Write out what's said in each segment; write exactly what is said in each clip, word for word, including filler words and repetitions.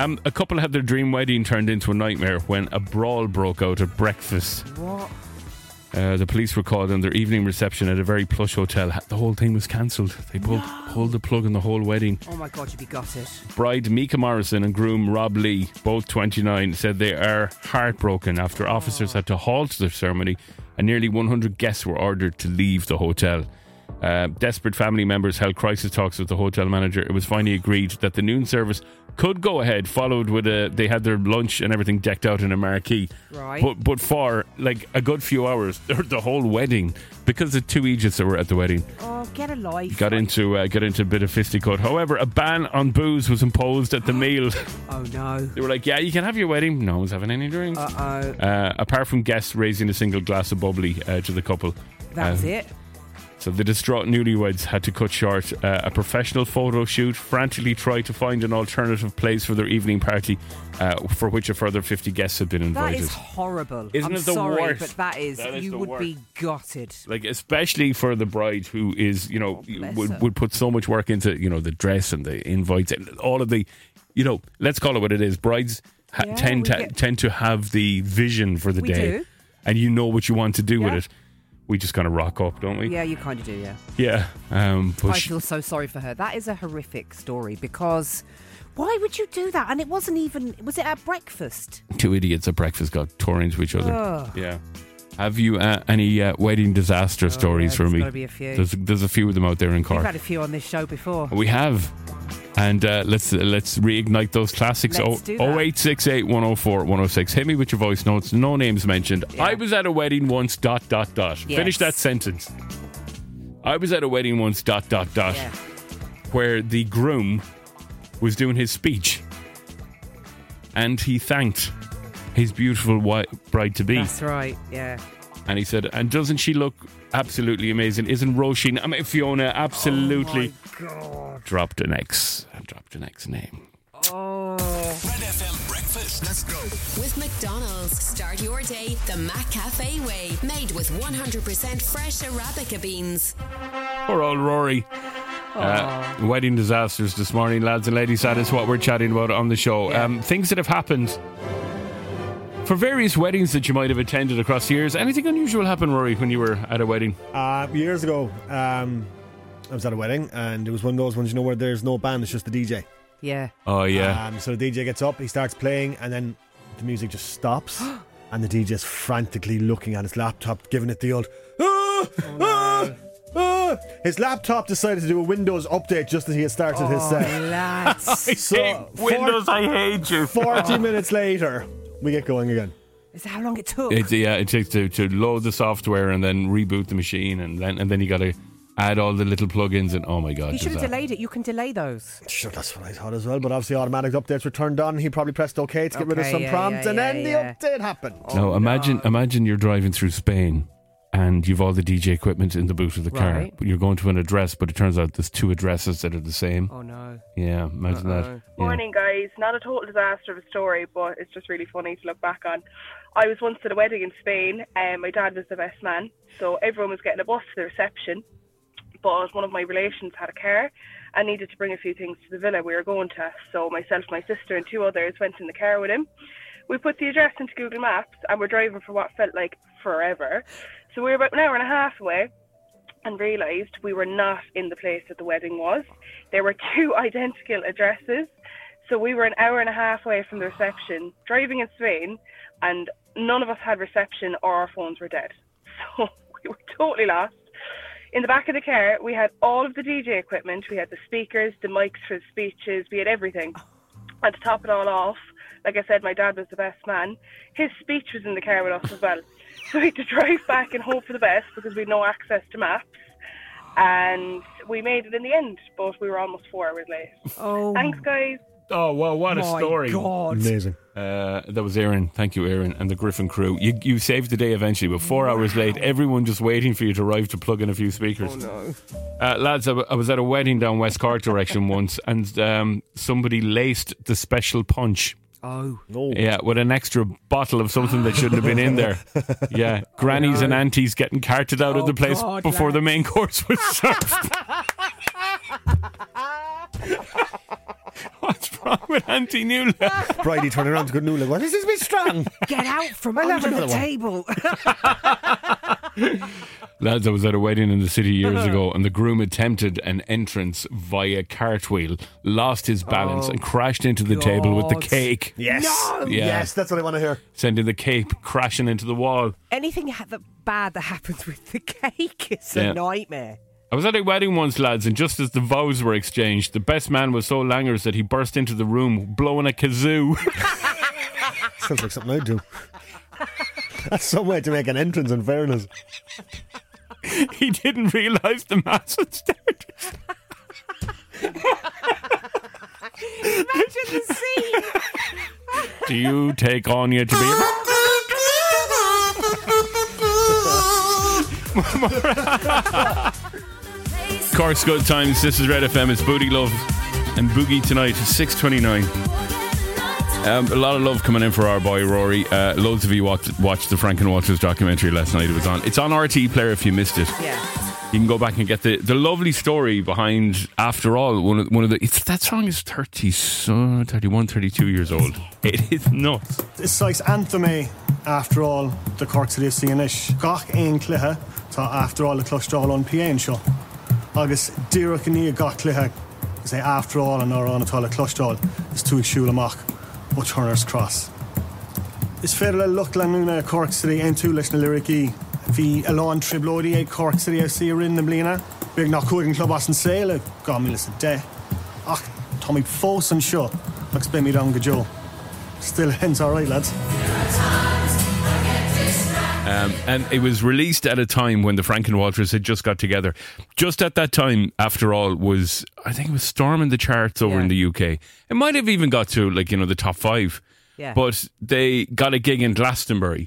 Um, a couple had their dream wedding turned into a nightmare when a brawl broke out at breakfast. What? Uh, the police were called on their evening reception at a very plush hotel. The whole thing was cancelled. They pulled, no. pulled the plug on the whole wedding. Oh my God, you'd be gutted. Bride Mika Morrison and groom Rob Lee, both twenty-nine, said they are heartbroken after officers oh. had to halt the ceremony and nearly one hundred guests were ordered to leave the hotel. Uh, desperate family members held crisis talks with the hotel manager. It was finally agreed that the noon service could go ahead, followed with a, they had their lunch and everything decked out in a marquee. Right. But but for like a good few hours, the whole wedding, because the two Egypts that were at the wedding, oh, get a life. got into uh, got into a bit of fisticuff. However, a ban on booze was imposed at the meal. Oh no! They were like, "Yeah, you can have your wedding. No one's having any drinks." Uh oh. Uh, apart from guests raising a single glass of bubbly uh, to the couple. That was Um, it. So the distraught newlyweds had to cut short uh, a professional photo shoot, frantically try to find an alternative place for their evening party, uh, for which a further fifty guests had been invited. That is horrible. Isn't I'm it the sorry, worst? but that is, That is you the would worst. be gutted. Like, especially for the bride, who is, you know, Oh, bless her. would, would put so much work into, you know, the dress and the invites and all of the, you know, let's call it what it is. Brides ha- Yeah, tend we to get- tend to have the vision for the We day, do. and you know what you want to do Yeah. with it. We just kind of rock up, don't we? Yeah, you kind of do, yeah. Yeah. Um, but I sh- feel so sorry for her. That is a horrific story because why would you do that? And it wasn't even, was it at breakfast? two idiots at breakfast got tore into each other. Ugh. Yeah. Have you uh, any uh, wedding disaster stories yeah, for there's me? gotta be a few. There's, there's a few of them out there in We've Cork. had a few on this show before. We have. And uh, let's uh, let's reignite those classics. Let's do that. oh eight six eight, one oh four, one oh six. Hit me with your voice notes. No names mentioned. Yeah. I was at a wedding once, dot, dot, dot. Yes. Finish that sentence. I was at a wedding once, dot, dot, dot, Yeah. where the groom was doing his speech. And he thanked his beautiful wi- bride-to-be. That's right, yeah. And he said, and doesn't she look absolutely amazing? Isn't Roisin, I mean, Fiona, absolutely Oh, my God. dropped an X. I dropped an X name. Oh. Red F M breakfast. Let's go. With McDonald's, start your day the Mac Cafe way. Made with one hundred percent fresh Arabica beans. Poor old Rory. Uh, wedding disasters this morning, lads and ladies. That is what we're chatting about on the show. Yeah. Um, things that have happened for various weddings that you might have attended across the years. Anything unusual happen, Rory, when you were at a wedding? Uh, years ago, um, I was at a wedding, and it was one of those ones, you know, where there's no band, it's just the D J. Yeah. Oh, yeah. Um, so the D J gets up, he starts playing, and then the music just stops, and the D J's frantically looking at his laptop, giving it the old, ah, ah, ah. His laptop decided to do a Windows update just as he had started his Oh, set. lads. So, Windows, I hate you. forty minutes later, we get going again. Is that how long it took? It, yeah, it takes to, to load the software and then reboot the machine, and then and then you got to add all the little plugins, and oh my god, You should have does that- delayed it. You can delay those. Sure, that's what I thought as well, but obviously automatic updates were turned on. He probably pressed OK to get rid of Okay, some yeah, prompts, yeah, and then yeah, the update happened. No, imagine imagine you're driving through Spain and you've all the D J equipment in the boot of the car. Right. But you're going to an address, but it turns out there's two addresses that are the same. Oh no. Yeah, imagine Uh-oh. that. Yeah. Morning, guys. Not a total disaster of a story, but it's just really funny to look back on. I was once at a wedding in Spain, and my dad was the best man, so everyone was getting a bus to the reception. But one of my relations had a car and needed to bring a few things to the villa we were going to. So myself, my sister, and two others went in the car with him. We put the address into Google Maps, and we're driving for what felt like forever. So we were about an hour and a half away, and realised we were not in the place that the wedding was. There were two identical addresses. So we were an hour and a half away from the reception, driving in Spain, and none of us had reception or our phones were dead. So we were totally lost. In the back of the car, we had all of the D J equipment. We had the speakers, the mics for the speeches, we had everything. And to top it all off, like I said, my dad was the best man. His speech was in the car with us as well. So we had to drive back and hope for the best because we had no access to maps. And we made it in the end, but we were almost four hours late. Oh. Thanks, guys. Oh, well, what a my story. God. Amazing. Uh, that was Aaron. Thank you, Aaron, and the Griffin crew. You you saved the day eventually, but four hours late, everyone just waiting for you to arrive to plug in a few speakers. Oh no. Uh, lads, I, w- I was at a wedding down West Cork direction once, and um, somebody laced the special punch. Oh. Oh. Yeah, with an extra bottle of something that shouldn't have been in there. Yeah, grannies and aunties getting carted out of Oh, the place God, before the lads. main course was served. What's wrong with Auntie Nuala? Bridie turned around to good Nuala. Well, this is a bit strong. Get out from I'll have under the another table. Lads, I was at a wedding in the city years ago, and the groom attempted an entrance via cartwheel, lost his balance, Oh, and crashed into the table with the God. cake, Yes. No. Yeah. Yes, that's what I want to hear. sending the cake crashing into the wall. Anything ha- that bad that happens with the cake is Yeah. a nightmare. I was at a wedding once, lads, and just as the vows were exchanged, the best man was so langers that he burst into the room blowing a kazoo. Sounds like something I'd do. That's some way to make an entrance, in fairness. He didn't realise the mass had started. Imagine the scene. Do you take Anya to be... Cork's Good Times, this is Red F M, it's Booty Love and Boogie tonight, six twenty-nine. Um, a lot of love coming in for our boy Rory. Uh, loads of you watched, watched the Frank and Walters documentary last night. It was on. It's on R T Player if you missed it. Yeah. You can go back and get the, the lovely story behind, after all, one of, one of the... It's, that song is thirty, so thirty-one, thirty-two years old. It is nuts. It's like anthem eh, after all the Cork City of Sianish. Gach ein cluthe, tá after all the clustral on Pian show. Agus Dira can you gach cluthe, say after all and our on a tall clustral is two shulamach, or Turner's Cross. It's fair to look like Cork City and two listen lyric Bhí Alán Triblódi ag Cork City F C rin na bliana. Big nach chuig club as an sail gá mí lesa de. Ach, tá mí fós an seo agus be mí an go Joe. Still hens all right, lads. Um, and it was released at a time when the Frank and Walters had just got together. Just at that time, after all, was, I think it was storming the charts over Yeah. in the U K. It might have even got to, like, you know, the top five. Yeah. But they got a gig in Glastonbury,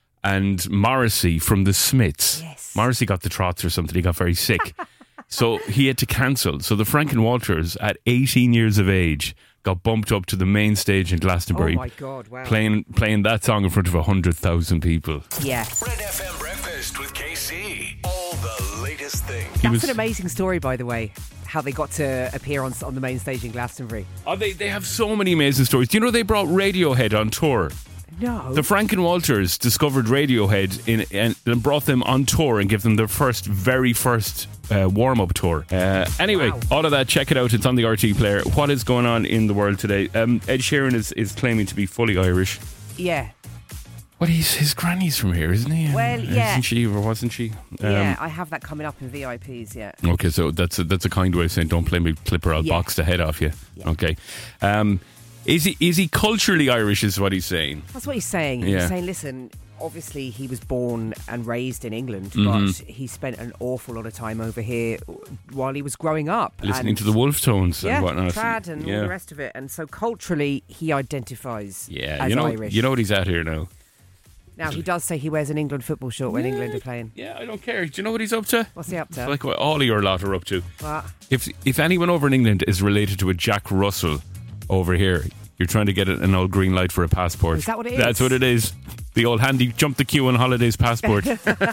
and Morrissey from the Smiths, Yes. Morrissey got the trots or something, he got very sick. So he had to cancel. So the Frank and Walters, at eighteen years of age, got bumped up to the main stage in Glastonbury. Oh my God, wow. Playing, playing that song in front of one hundred thousand people. Yeah. Red F M Breakfast with K C. All the latest things. That's was- an amazing story, by the way, how they got to appear on on the main stage in Glastonbury. Oh, they, they have so many amazing stories. Do you know they brought Radiohead on tour? No. The Frank and Walters discovered Radiohead in, and, and brought them on tour and gave them their first, very first uh, warm-up tour. Uh, anyway, Wow. all of that, check it out. It's on the R T Player. What is going on in the world today? Um, Ed Sheeran is, is claiming to be fully Irish. yeah. Well, he's, his granny's from here, isn't he? Well, yeah. Isn't she, or wasn't she? Um, yeah, I have that coming up in V I Ps, yeah. Okay, so that's a, that's a kind way of saying don't play me Clipper, I'll Yeah. box the head off you. Yeah. Okay. Um, is he is he culturally Irish is what he's saying? That's what he's saying. Yeah. He's saying, listen, obviously he was born and raised in England, Mm-hmm. but he spent an awful lot of time over here while he was growing up. Listening and to the Wolf Tones yeah, and whatnot. trad and yeah. all the rest of it. And so culturally, he identifies Yeah, as you know, Irish. you know what he's at here now. Now, he does say he wears an England football shirt when England are playing. Yeah, I don't care. Do you know what he's up to? What's he up to? It's like what all of your lot are up to. What? If if anyone over in England is related to a Jack Russell over here, you're trying to get an old green light for a passport. Is that what it That's is? what it is. The old handy jump the queue on holidays passport.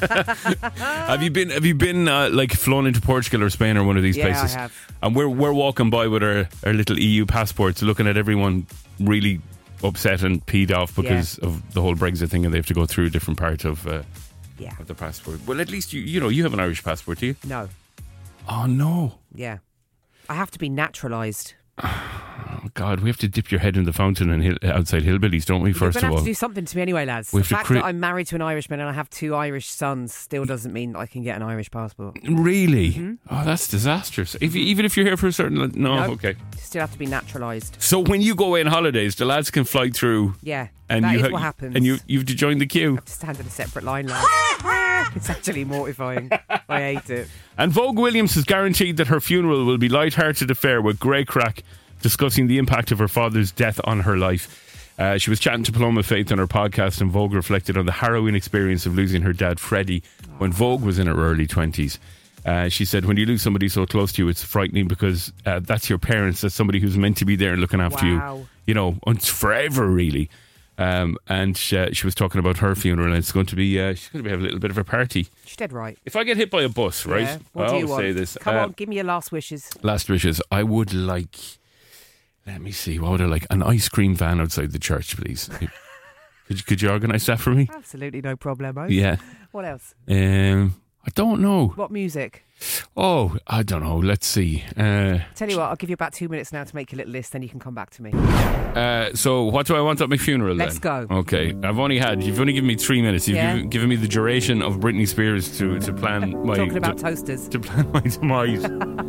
have you been? Have you been uh, like flown into Portugal or Spain or one of these Yeah, I places? have. And we're we're walking by with our, our little E U passports, looking at everyone really upset and peed off because Yeah. of the whole Brexit thing, and they have to go through a different part of uh, Yeah. of the passport. Well, at least you you know you have an Irish passport, do you? No. Oh no. Yeah. I have to be naturalised. Oh God, we have to dip your head in the fountain and hill, outside hillbillies, don't we? You're First going to of have all, to do something to me anyway, lads. We The have to fact cre- that I'm married to an Irishman and I have two Irish sons still doesn't mean that I can get an Irish passport. really? Oh, that's disastrous. If you, even if you're here for a certain, no, Nope. okay. Still have to be naturalised. So when you go away on holidays, the lads can fly through, Yeah. and that you is ha- what happens. and you you have to join the queue. to stand in a separate line, lads. It's actually mortifying. I hate it. And Vogue Williams has guaranteed that her funeral will be light-hearted affair with great crack, discussing the impact of her father's death on her life. Uh, she was chatting to Paloma Faith on her podcast, and Vogue reflected on the harrowing experience of losing her dad, Freddie, when Vogue was in her early twenties. Uh, she said, when you lose somebody so close to you, it's frightening because uh, that's your parents. That's somebody who's meant to be there and looking after Wow. you, you know, un- forever, really. Um, and she, uh, she was talking about her funeral, and it's going to be, uh, she's going to be having a little bit of a party. She's dead right. If I get hit by a bus, right? Yeah. What I do you always want? say this. Come uh, on, give me your last wishes. Last wishes. I would like. Let me see. What would I like? An ice cream van outside the church, please. Could you, could you organise that for me? Absolutely no problemo. Yeah. What else? Um, I don't know. What music? Oh, I don't know. Let's see. Uh, Tell you what, I'll give you about two minutes now to make your little list, then you can come back to me. uh, so, what do I want at my funeral then? Let's go. Okay. I've only had, you've only given me three minutes. You've Yeah. given, given me the duration of Britney Spears to, to plan my... Talking about to, toasters. to plan my demise.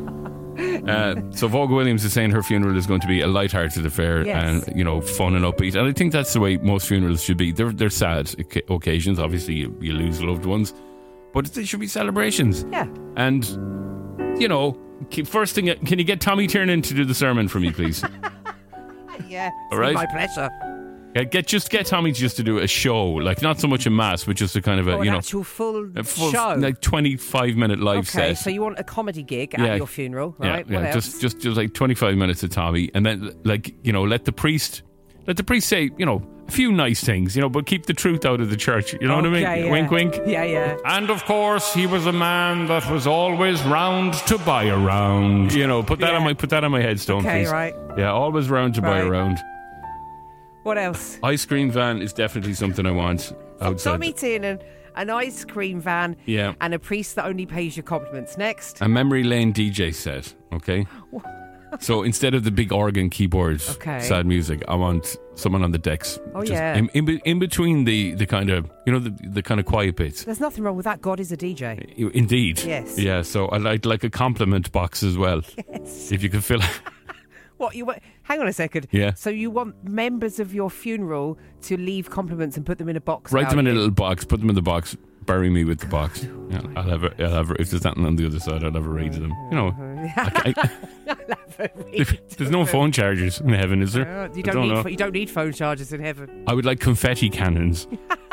uh, so Vogue Williams is saying her funeral is going to be a light-hearted affair Yes. and, you know, fun and upbeat. And I think that's the way most funerals should be. They're, they're sad oca- occasions. Obviously, you, you lose loved ones. But they should be celebrations. Yeah. And, you know, ke- first thing, can you get Tommy Tiernan to do the sermon for me, please? Yeah. All right. My pleasure. Yeah, get just get Tommy just to do a show, like not so much a mass, but just a kind of a Oh, you an know actual full, a full show. like twenty-five minute live Okay, set. so you want a comedy gig Yeah. at your funeral, right? Yeah, What yeah, else? just just just like twenty-five minutes of Tommy, and then like you know let the priest let the priest say you know a few nice things, you know, but keep the truth out of the church. You know what I mean? Okay, yeah. Wink, wink. Yeah, yeah. And of course, he was a man that was always round to buy around. You know, put that Yeah. on my put that on my headstone, Okay, please. right. Yeah, always round to buy Right. around. What else? Ice cream van is definitely something I want outside. Tommy Tiernan, an ice cream van, Yeah. and a priest that only pays your compliments. Next. A memory lane D J set, okay? So instead of the big organ keyboard, Okay. sad music, I want someone on the decks. Oh, just yeah. In, in, be- in between the, the kind of, you know, the, the kind of quiet bits. There's nothing wrong with that. God is a D J. Indeed. Yes. Yeah, so I'd like, like a compliment box as well. Yes. If you could fill What you want? Hang on a second. Yeah. So you want members of your funeral to leave compliments and put them in a box? write them in a about you? little box, put them in the box, bury me with the box. Yeah, I'll have a, I'll have a, if there's nothing on the other side, I'll have a read of them. You know, I, I, there's no phone chargers in heaven, is there? Uh, you I don't, need know. pho- you don't need phone chargers in heaven. I would like confetti cannons.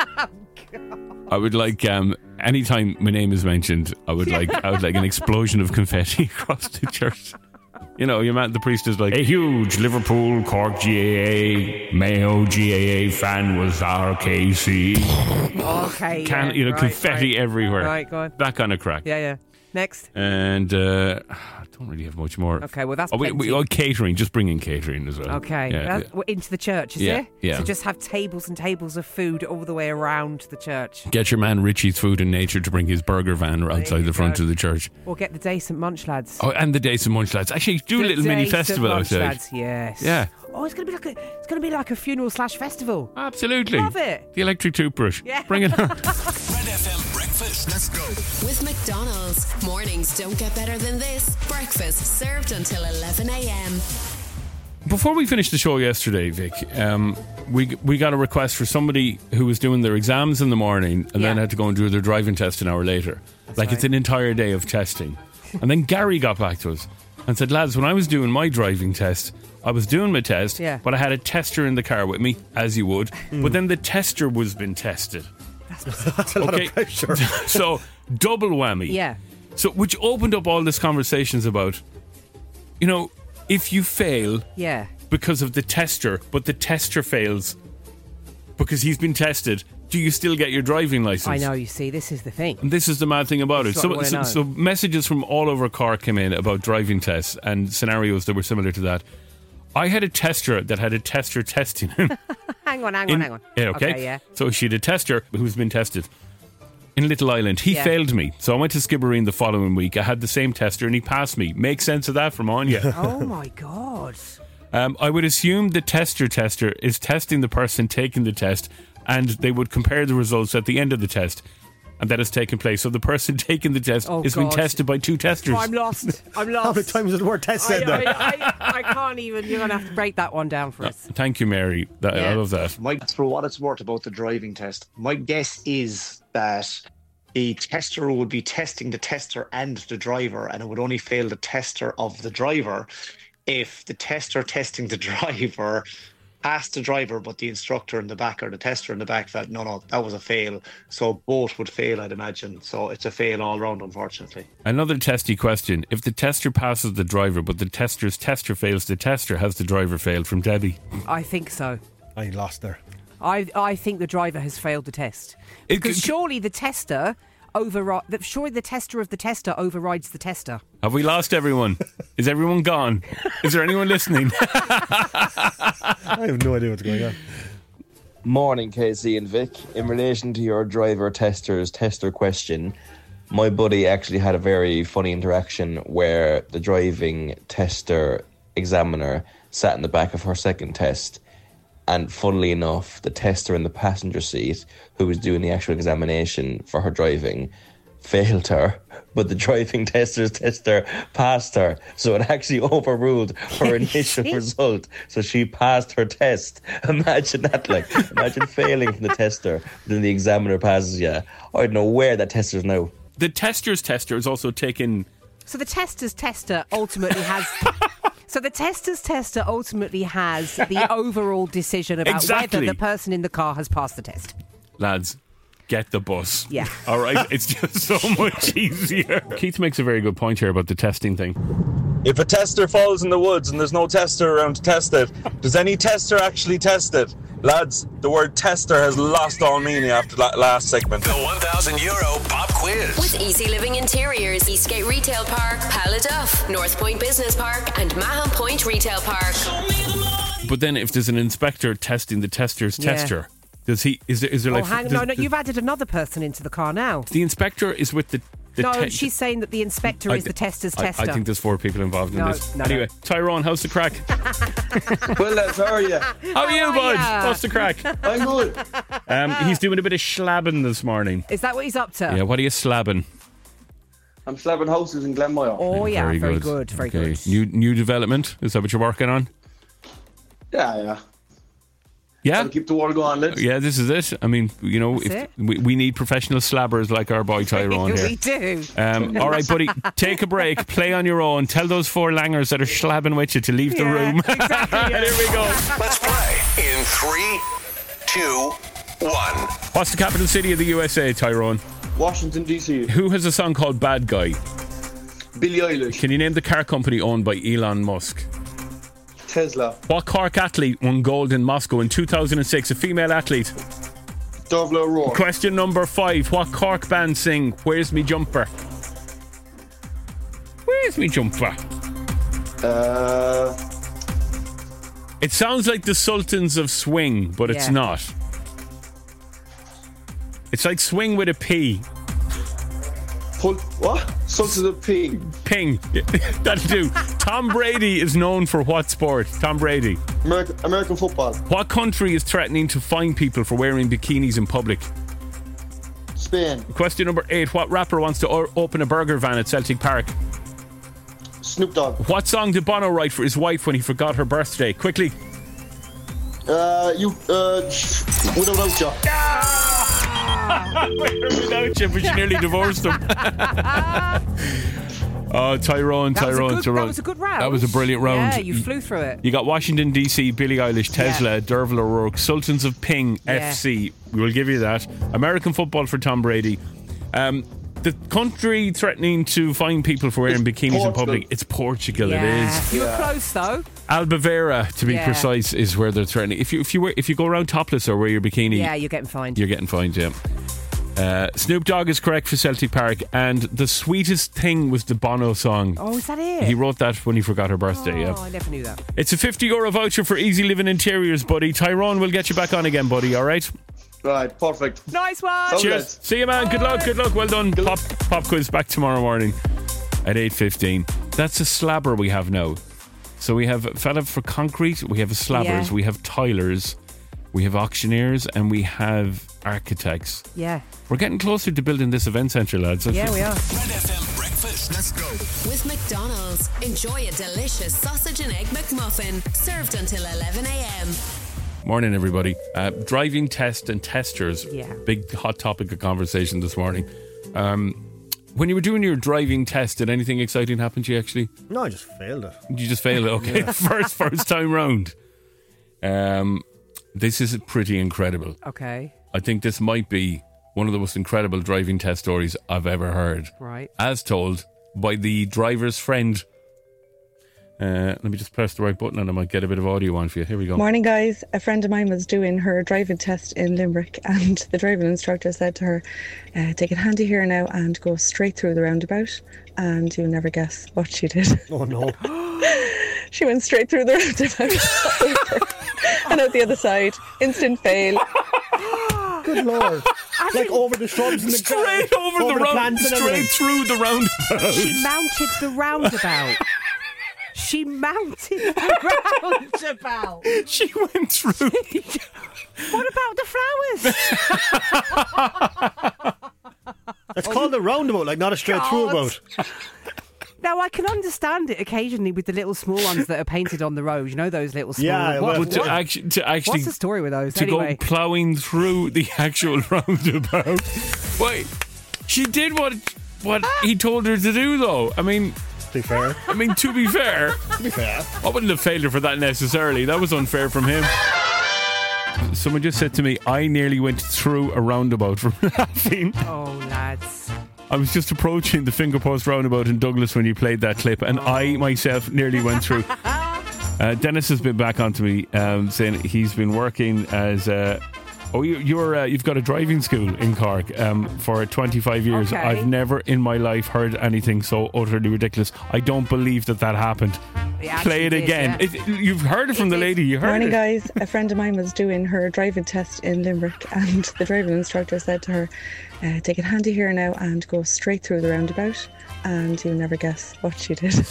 I would like um, anytime my name is mentioned, I would like I would like an explosion of confetti across the church. You know, your man, the priest is like, a huge Liverpool, Cork G A A, Mayo G A A fan was R K C. Okay. Can, yeah, you know, right, confetti right. everywhere. Right, go on. That kind of crack. Yeah, yeah. Next. And uh, I don't really have much more. Okay, well, that's oh, we, plenty. we, oh, catering. Just bring in catering as well. Okay. Yeah, That- well, into the church, is Yeah, it? yeah. So just have tables and tables of food all the way around the church. Get your man Richie's Food and Nature to bring his burger van outside you the front go. of the church. Or get the Decent Munch Lads. Oh, and the Days of Munch Lads. Actually, do a The little mini Decent festival Munch outside. Lads, yes. Yeah. Oh, it's gonna be like a it's gonna be like a funeral slash festival. Absolutely. Love it. The electric toothbrush. Yeah. Bring it on. Red F M breakfast. Let's go. With McDonald's, mornings don't get better than this. Breakfast served until eleven a.m. Before we finished the show yesterday, Vic, um, we we got a request for somebody who was doing their exams in the morning and then Yeah. had to go and do their driving test an hour later. like it's right. an entire day of testing. And then Gary got back to us and said, lads, when I was doing my driving test, I was doing my test, Yeah. but I had a tester in the car with me, as you would. But then the tester was being tested. That's a lot of pressure. So double whammy. Yeah. So which opened up all these conversations about, you know, if you fail Yeah. because of the tester, but the tester fails because he's been tested, do you still get your driving license? I know, you see, this is the thing. And this is the mad thing about That's it. what I So, wanna so, know. so messages from all over Cork came in about driving tests and scenarios that were similar to that. I had a tester that had a tester testing him. Hang on, hang in- on, hang on. Yeah, okay. Okay, yeah. So she had a tester who's been tested in Little Island. He Yeah. failed me. So I went to Skibbereen the following week. I had the same tester and he passed me. Make sense of that from Anya. Oh my God. Um, I would assume the tester tester is testing the person taking the test, and they would compare the results at the end of the test, and that has taken place. So the person taking the test Oh, is being God. tested by two testers. I'm lost. I'm How lost. many times has the word test I, said there? I, I, I can't even. You're going to have to break that one down for us. Thank you, Mary. That, I Yeah. love that. My, for what it's worth about the driving test, my guess is that the tester would be testing the tester and the driver, and it would only fail the tester of the driver if the tester testing the driver passed the driver, but the instructor in the back or the tester in the back felt, no, no, that was a fail. So both would fail, I'd imagine. So it's a fail all round, unfortunately. Another testy question. If the tester passes the driver, but the tester's tester fails the tester, has the driver failed? From Debbie. I think so. I lost there. I I think the driver has failed the test. It- Because it- surely the tester, override. That surely the tester of the tester overrides the tester. Have we lost everyone? Is everyone gone? Is there anyone listening? I have no idea what's going on. Morning, Casey and Vic. In relation to your driver tester's tester question, my buddy actually had a very funny interaction where the driving tester examiner sat in the back of her second test, and funnily enough, the tester in the passenger seat who was doing the actual examination for her driving failed her, but the driving tester's tester passed her, so it actually overruled her initial result, so she passed her test. Imagine that, like, imagine failing from the tester, then the examiner passes you. I don't know where that tester is now. The tester's tester is also taken... So the tester's tester ultimately has... So the tester's tester ultimately has the overall decision about Exactly. whether the person in the car has passed the test. Lads, get the bus. Yeah. All right? It's just so much easier. Keith makes a very good point here about the testing thing. If a tester falls in the woods and there's no tester around to test it, does any tester actually test it? Lads, the word tester has lost all meaning after that last segment. The one thousand euro pop quiz. With Easy Living Interiors, Eastgate Retail Park, Paladuff, North Point Business Park, and Mahon Point Retail Park. But then if there's an inspector testing the tester's Yeah. tester, does he... Is there, is there Oh, like... hang on. does- No, no, does- you've added another person into the car now. The inspector is with the... the No, te- she's saying that the inspector I is th- the tester's I, tester. I think there's four people involved in No, this. no, anyway, no. Tyrone, how's the crack? Well, lads, how are you? How are you, are bud? ya? What's the crack? I'm good. Um, he's doing a bit of slabbing this morning. Is that what he's up to? Yeah, what are you slabbing? I'm slabbing houses in Glenmire. Oh, yeah. very, Very, good. good. Very okay. good. New new development? Is that what you're working on? Yeah, yeah. Yeah? I'll keep the war going, lads. Yeah, this is it. I mean, you know, That's if it. we, we need professional slabbers like our boy Tyrone here. we do. Um, all right, buddy, take a break, play on your own, tell those four langers that are slabbing with you to leave the Yeah, room. exactly, yeah. There we go. Let's play in three, two, one. What's the capital city of the U S A, Tyrone? Washington, D C. Who has a song called Bad Guy? Billie Eilish. Can you name the car company owned by Elon Musk? Tesla. What Cork athlete won gold in Moscow in two thousand six? A female athlete. Dervla O'Rourke. Question number five. What Cork band sing Where's Me Jumper? Where's Me Jumper? Uh, It sounds like the Sultans of Swing, but it's Yeah. not. It's like swing with a P. Pul- what? Sultans of Pig. Ping. That'll do. Tom Brady is known for what sport? Tom Brady. American, American football. What country is threatening to fine people for wearing bikinis in public? Spain. Question number eight. What rapper wants to o- open a burger van at Celtic Park? Snoop Dogg. What song did Bono write for his wife when he forgot her birthday? Quickly. Uh, you, uh, without you. Without you, but she nearly divorced him. Oh, Tyrone, That was, a Tyrone, good, Tyrone. that was a good round. That was a brilliant round. Yeah, you flew through it. You got Washington, D C, Billie Eilish, Tesla, Yeah. Dervla O'Rourke, Sultans of Ping, Yeah. F C. We will give you that. American football for Tom Brady. Um, the country threatening to fine people for wearing It's bikinis in Portugal. public. It's Portugal. yeah. It is. You were close, though. Albufeira, to be Yeah. precise, is where they're threatening. If you if you wear, if you go around topless or wear your bikini, Yeah, you're getting fined. you're getting fined. Yeah. Uh, Snoop Dogg is correct for Celtic Park, and the sweetest thing was the Bono song. Oh, is that it? He wrote that when he forgot her birthday. Oh, Yeah. I never knew that. It's a fifty euro voucher for Easy Living Interiors, buddy. Tyrone will get you back on again, buddy. All right. Right, perfect. Nice one. So- Cheers. lads. See you, man. Good luck. Good luck. Well done. Pop pop quiz back tomorrow morning at eight fifteen. That's a slabber we have now. So we have a fella for concrete. We have a slabbers. Yeah. We have tilers. We have auctioneers, and we have architects. Yeah. We're getting closer to building this event centre, lads. Yeah, we are. Red F M breakfast. Let's go. With McDonald's, enjoy a delicious sausage and egg McMuffin, served until eleven a.m. Morning, everybody. Uh, driving test and testers. Yeah. Big hot topic of conversation this morning. Um, when you were doing your driving test, did anything exciting happen to you, actually? No, I just failed it. You just failed it. Okay. first, first time round. Um, this is pretty incredible. Okay. I think this might be one of the most incredible driving test stories I've ever heard. Right. As told by the driver's friend. Uh, let me just press the right button and I might get a bit of audio on for you. Here we go. Morning, guys. A friend of mine was doing her driving test in Limerick, and the driving instructor said to her, uh, take it handy here now and go straight through the roundabout. And you'll never guess what she did. Oh, no. She went straight through the roundabout and out the other side. Instant fail. Good Lord. Like over the shrubs and the Straight over, over the, the round, plants and straight everything. through the roundabout. She mounted the roundabout. She mounted the roundabout. She went through. What about the flowers? It's called a roundabout, like not a straight through God. about. Now, I can understand it occasionally with the little small ones that are painted on the road. You know those little small... Yeah, what, well, But to, what- actu- to actually What's the story with those, to anyway? go ploughing through the actual roundabout. Wait, she did what what he told her to do, though. I mean, To be fair. I mean, to be fair, To be fair. I wouldn't have failed her for that necessarily. That was unfair from him. Someone just said to me, I nearly went through a roundabout from laughing. Oh, lads. I was just approaching the finger post roundabout in Douglas when you played that clip, and I myself nearly went through. Uh, Dennis has been back onto me, um, saying he's been working as uh, oh you, you're uh, you've got a driving school in Cork um, for twenty-five years. Okay. I've never in my life heard anything so utterly ridiculous. I don't believe that that happened. It actually Play it did, again. yeah. It, you've heard it from It the did. lady. You heard Morning, it. guys. A friend of mine was doing her driving test in Limerick, and the driving instructor said to her, uh, take it handy here now and go straight through the roundabout. And you'll never guess what she did.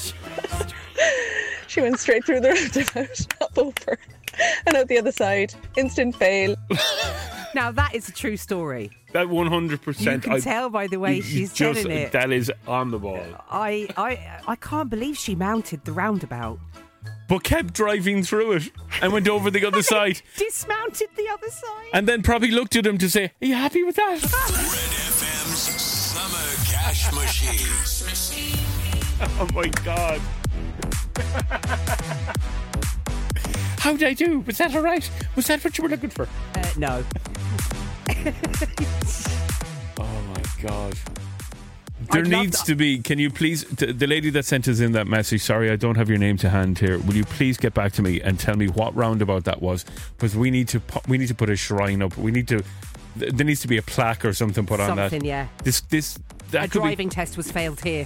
She went straight through the roundabout, up over, and out the other side. Instant fail. Now, that is a true story. That one hundred percent. You can tell by the way she's just, telling it. That is on the ball. I, I, I can't believe she mounted the roundabout. But kept driving through it and went over the other side. Dismounted the other side. And then probably looked at him to say, are you happy with that? Red F M's Summer Cash Machine. Oh my God. How did I do? Was that all right? Was that what you were looking for? Uh, no. Oh my God. There I'd love needs to- to be, can you please, t- the lady that sent us in that message, sorry, I don't have your name to hand here. Will you please get back to me and tell me what roundabout that was? Because we need to, pu- we need to put a shrine up. We need to, th- there needs to be a plaque or something put on that. Something, yeah. This, this, that A could driving test was failed here.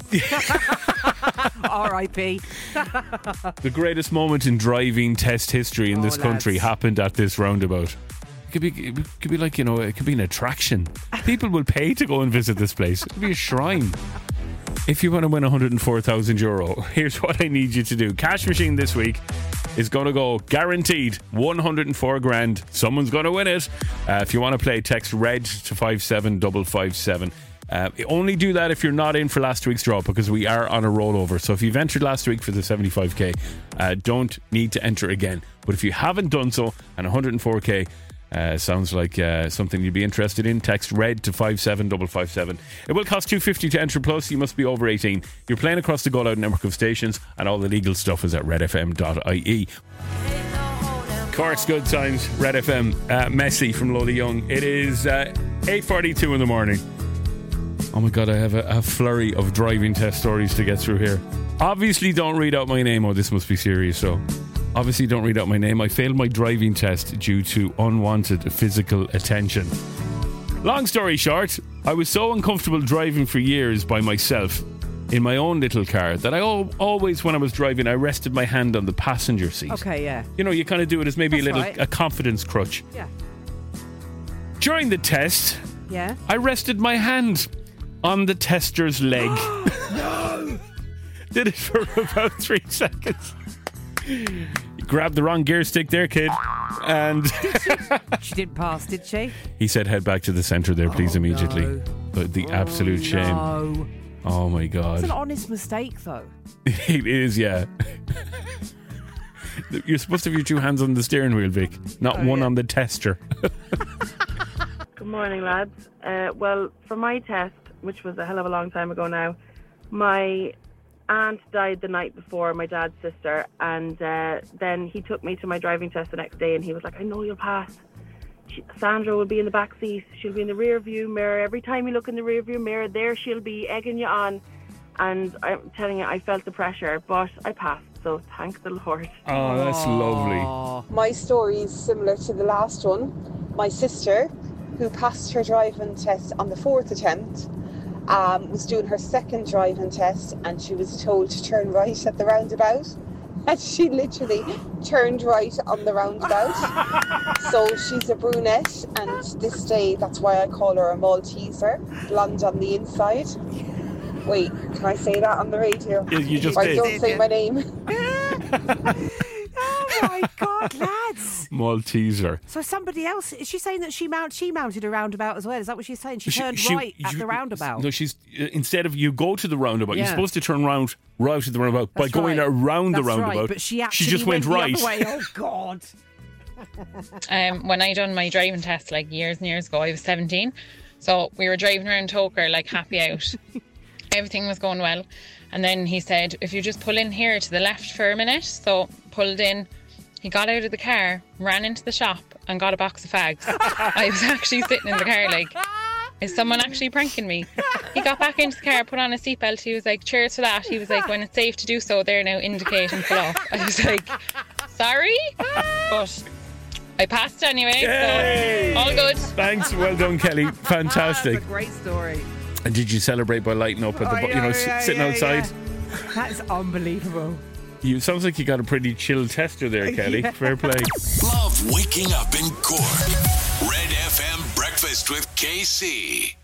R I P be the greatest moment in driving test history in Oh, this country lads. happened at this roundabout. It could be, it could be like, you know, it could be an attraction. People will pay to go and visit this place. It could be a shrine. If you want to win one hundred four thousand euro, here's what I need you to do. Cash Machine this week is going to go guaranteed one hundred four grand. Someone's going to win it. Uh, if you want to play, text RED to five seven five five seven. Uh, only do that if you're not in for last week's draw, because we are on a rollover. So if you've entered last week for the seventy-five k, uh, don't need to enter again. But if you haven't done so, and one hundred four k Uh, sounds like uh, something you'd be interested in, text RED to five seven five five seven. It will cost two fifty to enter, plus you must be over eighteen. You're playing across the Go Loud network of stations, and all the legal stuff is at red f m dot i e. Cork's Good Times, Red F M. uh, Messi from Lola Young. It is uh, eight forty-two in the morning. Oh my God, I have a, a flurry of driving test stories to get through here. Obviously don't read out my name. Oh, this must be serious. So obviously don't read out my name. I failed my driving test due to unwanted physical attention. Long story short, I was so uncomfortable driving for years by myself in my own little car that I al- always, when I was driving, I rested my hand on the passenger seat. Okay, yeah. You know, you kind of do it as maybe That's a little right. a confidence crutch. Yeah. During the test, Yeah. I rested my hand on the tester's leg. No! Did it for about three seconds. You grabbed the wrong gear stick there, kid. And She didn't pass, did she? he said, head back to the centre there, please, Oh, immediately. no. But the absolute shame. No. Oh my It's an God. honest mistake, though. It is, yeah. You're supposed to have your two hands on the steering wheel, Vic, not Oh, one yeah. on the tester. Good morning, lads. Uh, well, for my test, which was a hell of a long time ago now, my aunt died the night before, my dad's sister, and uh, then he took me to my driving test the next day, and he was like, I know you'll pass. She, Sandra will be in the back seat. She'll be in the rear view mirror. Every time you look in the rear view mirror, there she'll be egging you on. And I'm telling you, I felt the pressure, but I passed. so thank the Lord. Oh, that's lovely. My story is similar to the last one. My sister, who passed her driving test on the fourth attempt, um, was doing her second driving test, and she was told to turn right at the roundabout. And she literally turned right on the roundabout. So she's a brunette, and this day, that's why I call her a Malteser, blonde on the inside. Wait, can I say that on the radio? Yeah, you just I did. don't say my name. Oh my God, lads! Malteser. So somebody else, is she saying that she mount she mounted a roundabout as well? Is that what she's saying? She, She- turned she- right at you- the roundabout. No, she's uh, instead of you go to the roundabout, you're Yeah. supposed to turn round right at the roundabout by That's going right. around That's the roundabout. right, but she actually just went, went right. the other way. Oh God! Um, when I done my driving test like years and years ago, I was seventeen. So we were driving around Toker like happy out. Everything was going well. And then he said, if you just pull in here to the left for a minute. So pulled in. He got out of the car, ran into the shop and got a box of fags. I was actually sitting in the car like, is someone actually pranking me? He got back into the car, put on a seatbelt. He was like, cheers for that. He was like, when it's safe to do so, there now, indicate and pull off. I was like, sorry? But I passed anyway, Yay! so all good. Thanks, well done, Kelly. Fantastic. That's a great story. And did you celebrate by lighting up at the, Oh, bu- you yeah, know, yeah, s- sitting yeah, outside? yeah. That is unbelievable. You sounds like you got a pretty chill tester there, Kelly. Yeah. Fair play. Love waking up in Cork. Red F M breakfast with K C.